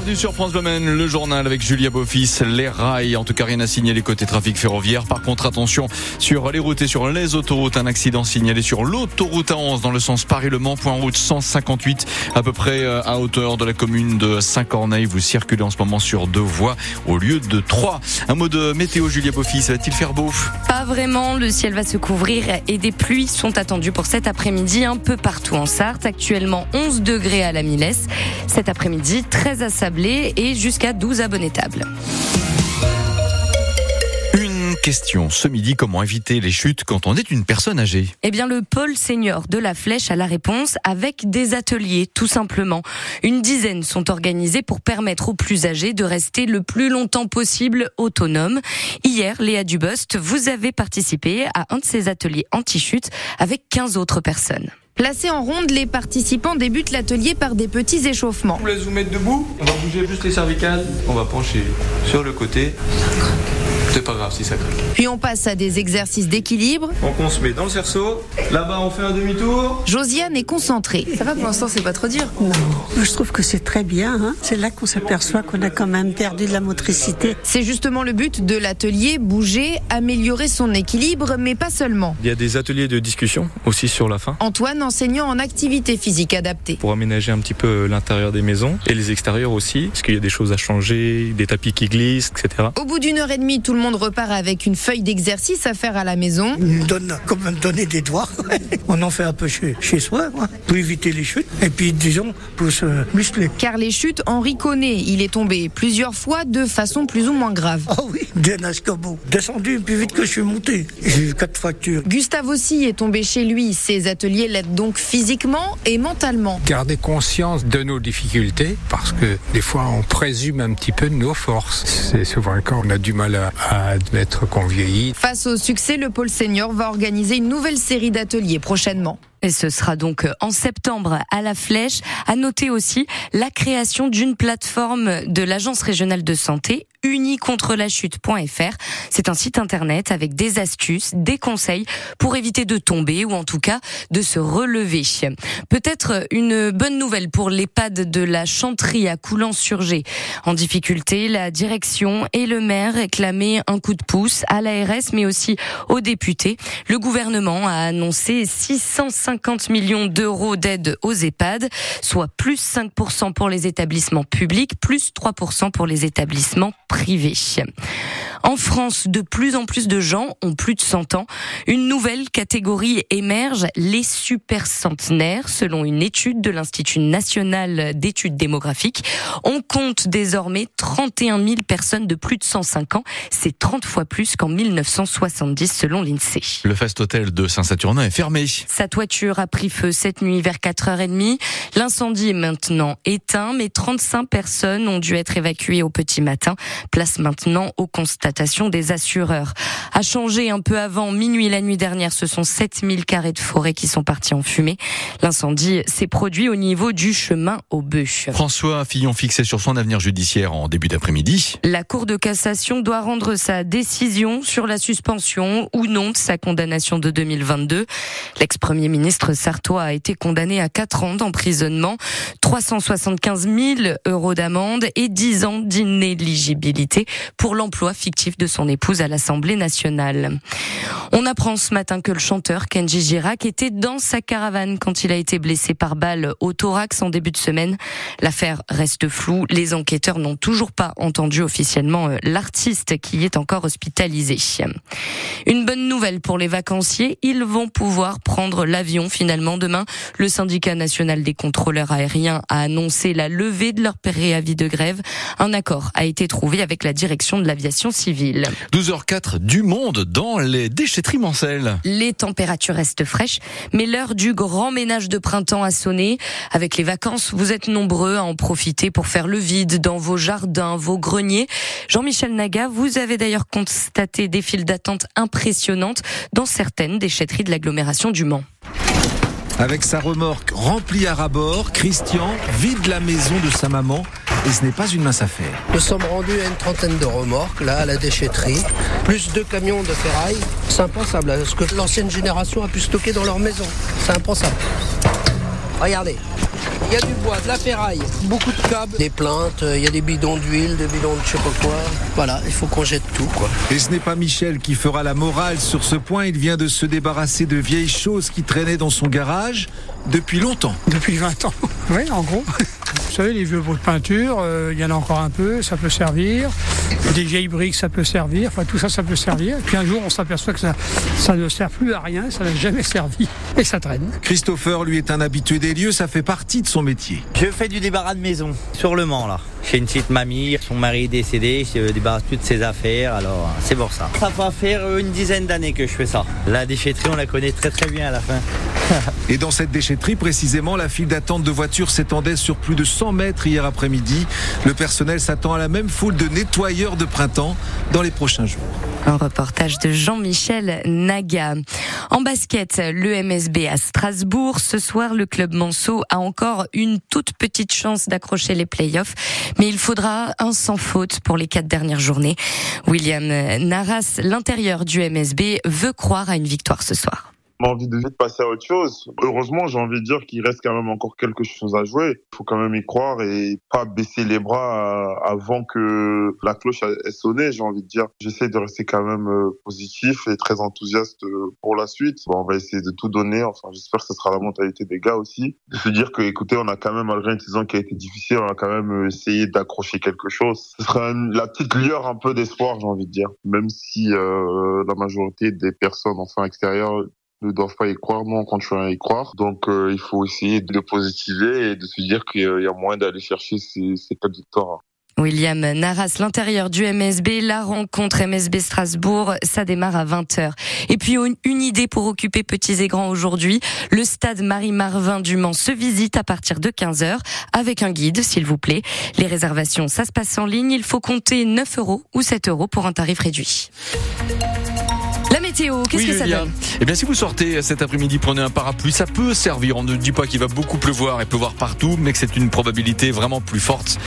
Bienvenue sur France Bleu Maine, le journal avec Julia Beaufils. Les rails, en tout cas rien à signaler côté trafic ferroviaire. Par contre, attention sur les routes et sur les autoroutes. Un accident signalé sur l'autoroute A11 dans le sens Paris-Le Mans, point route 158, à peu près à hauteur de la commune de Saint-Corneille. Vous circulez en ce moment sur 2 voies au lieu de 3. Un mot de météo, Julia Beaufils, va-t-il faire beau? Pas vraiment, le ciel va se couvrir et des pluies sont attendues pour cet après-midi un peu partout en Sarthe. Actuellement 11 degrés à la Milesse. Cet après-midi, 13 à Sablé et jusqu'à 12 à Bonnétable. Une question ce midi, comment éviter les chutes quand on est une personne âgée? Eh bien, le pôle senior de la Flèche a la réponse avec des ateliers, tout simplement. Une dizaine sont organisés pour permettre aux plus âgés de rester le plus longtemps possible autonomes. Hier, Léa Dubost, vous avez participé à un de ces ateliers anti-chute avec 15 autres personnes. Placés en ronde, les participants débutent l'atelier par des petits échauffements. On laisse vous mettre debout, on va bouger juste les cervicales, on va pencher sur le côté. C'est pas grave si ça craque. Puis on passe à des exercices d'équilibre. Donc on se met dans le cerceau, là-bas on fait un demi-tour. Josiane est concentrée. Ça va pour l'instant, c'est pas trop dur? Non, je trouve que c'est très bien. C'est là qu'on s'aperçoit qu'on a quand même perdu de la motricité. C'est justement le but de l'atelier, bouger, améliorer son équilibre, mais pas seulement. Il y a des ateliers de discussion aussi sur la fin. Antoine, enseignant en activité physique adaptée. Pour aménager un petit peu l'intérieur des maisons et les extérieurs aussi, parce qu'il y a des choses à changer, des tapis qui glissent, etc. Au bout d'une heure et demie, tout le monde repart avec une feuille d'exercice à faire à la maison. Il nous donne comme me donner des doigts. On en fait un peu chez soi, pour éviter les chutes. Et puis, disons, pour se muscler. Car les chutes, Henri connaît. Il est tombé plusieurs fois de façon plus ou moins grave. Oh oui, d'un escabeau. Descendu plus vite que je suis monté. J'ai eu 4 fractures. Gustave aussi est tombé chez lui. Ces ateliers l'aident donc physiquement et mentalement. Garder conscience de nos difficultés, parce que des fois on présume un petit peu de nos forces. C'est souvent le cas, on a du mal à admettre qu'on vieillit. Face au succès, le pôle senior va organiser une nouvelle série d'ateliers prochainement. Et ce sera donc en septembre à la Flèche. À noter aussi la création d'une plateforme de l'Agence régionale de santé, unicontrelachute.fr. C'est un site internet avec des astuces, des conseils pour éviter de tomber ou en tout cas de se relever. Peut-être une bonne nouvelle pour l'EHPAD de la Chantry à Coulans-sur-Gé. En difficulté, la direction et le maire réclamaient un coup de pouce à l'ARS mais aussi aux députés. Le gouvernement a annoncé 650 millions d'euros d'aide aux EHPAD, soit plus 5% pour les établissements publics, plus 3% pour les établissements privés. En France, de plus en plus de gens ont plus de 100 ans. Une nouvelle catégorie émerge, les super centenaires, selon une étude de l'Institut national d'études démographiques. On compte désormais 31 000 personnes de plus de 105 ans. C'est 30 fois plus qu'en 1970, selon l'INSEE. Le Fast-Hôtel de Saint-Saturnin est fermé. Sa toiture a pris feu cette nuit vers 4h30. L'incendie est maintenant éteint, mais 35 personnes ont dû être évacuées au petit matin. Place maintenant aux constatations des assureurs. A changé un peu avant minuit la nuit dernière, ce sont 7000 carrés de forêt qui sont partis en fumée. L'incendie s'est produit au niveau du chemin au Bœuf. François Fillon fixé sur son avenir judiciaire en début d'après-midi. La Cour de cassation doit rendre sa décision sur la suspension ou non de sa condamnation de 2022. L'ex-premier ministre sartois a été condamné à 4 ans d'emprisonnement, 375 000 euros d'amende et 10 ans d'inéligibilité pour l'emploi fictif de son épouse à l'Assemblée nationale. On apprend ce matin que le chanteur Kenji Girac était dans sa caravane quand il a été blessé par balle au thorax en début de semaine. L'affaire reste floue. Les enquêteurs n'ont toujours pas entendu officiellement l'artiste qui est encore hospitalisé. Une bonne nouvelle pour les vacanciers, ils vont pouvoir prendre l'avion finalement demain. Le syndicat national des contrôleurs aériens a annoncé la levée de leur préavis de grève. Un accord a été trouvé avec la direction de l'aviation civile. 12h04, du monde dans les déchetteries Mancel. Les températures restent fraîches, mais l'heure du grand ménage de printemps a sonné. Avec les vacances, vous êtes nombreux à en profiter pour faire le vide dans vos jardins, vos greniers. Jean-Michel Naga, vous avez d'ailleurs constaté des files d'attente impressionnantes dans certaines déchetteries de l'agglomération du Mans. Avec sa remorque remplie à ras-bord, Christian vide la maison de sa maman et ce n'est pas une mince affaire. Nous sommes rendus à une trentaine de remorques, là, à la déchetterie, plus 2 camions de ferraille. C'est impensable, ce que l'ancienne génération a pu stocker dans leur maison. C'est impensable. Regardez. Il y a du bois, de la ferraille, beaucoup de câbles, des plaintes, il y a des bidons d'huile, des bidons de je sais pas quoi. Voilà, il faut qu'on jette tout, quoi. Et ce n'est pas Michel qui fera la morale sur ce point. Il vient de se débarrasser de vieilles choses qui traînaient dans son garage depuis longtemps. Depuis 20 ans, oui, en gros. Vous savez, les vieux pots de peinture, il y en a encore un peu, ça peut servir. Des vieilles briques, ça peut servir. Enfin, tout ça, ça peut servir. Et puis un jour, on s'aperçoit que ça ne sert plus à rien, ça n'a jamais servi. Et ça traîne. Christopher, lui, est un habitué des lieux, ça fait partie de son métier. Je fais du débarras de maison, sur le Mans, là. Chez une petite mamie, son mari est décédé, je débarrasse toutes ses affaires, alors c'est pour ça. Ça va faire une dizaine d'années que je fais ça. La déchetterie, on la connaît très très bien à la fin. Et dans cette déchetterie, précisément, la file d'attente de voitures s'étendait sur plus de 100 mètres hier après-midi. Le personnel s'attend à la même foule de nettoyeurs de printemps dans les prochains jours. Un reportage de Jean-Michel Naga. En basket, le MSB à Strasbourg. Ce soir, le club Manceau a encore une toute petite chance d'accrocher les playoffs. Mais il faudra un sans faute pour les 4 dernières journées. William Narras, l'intérieur du MSB, veut croire à une victoire ce soir. Envie de passer à autre chose. Heureusement, j'ai envie de dire qu'il reste quand même encore quelque chose à jouer. Il faut quand même y croire et pas baisser les bras avant que la cloche ait sonné, j'ai envie de dire. J'essaie de rester quand même positif et très enthousiaste pour la suite. On va essayer de tout donner. Enfin, j'espère que ce sera la mentalité des gars aussi. De se dire que, écoutez, on a quand même, malgré une saison qui a été difficile, on a quand même essayé d'accrocher quelque chose. Ce sera la petite lueur un peu d'espoir, j'ai envie de dire. Même si la majorité des personnes, enfin, extérieures, ne doivent pas y croire, nous on continue à y croire. Donc il faut essayer de positiver et de se dire qu'il y a moyen d'aller chercher ces 4 victoires. William Narras, l'intérieur du MSB, la rencontre MSB Strasbourg, ça démarre à 20h. Et puis une idée pour occuper petits et grands aujourd'hui, le stade Marie-Marvin du Mans se visite à partir de 15h avec un guide, s'il vous plaît. Les réservations, ça se passe en ligne, il faut compter 9 € ou 7 € pour un tarif réduit. La météo, qu'est-ce que ça donne ? Eh bien, si vous sortez cet après-midi, prenez un parapluie, ça peut servir. On ne dit pas qu'il va beaucoup pleuvoir et pleuvoir partout, mais que c'est une probabilité vraiment plus forte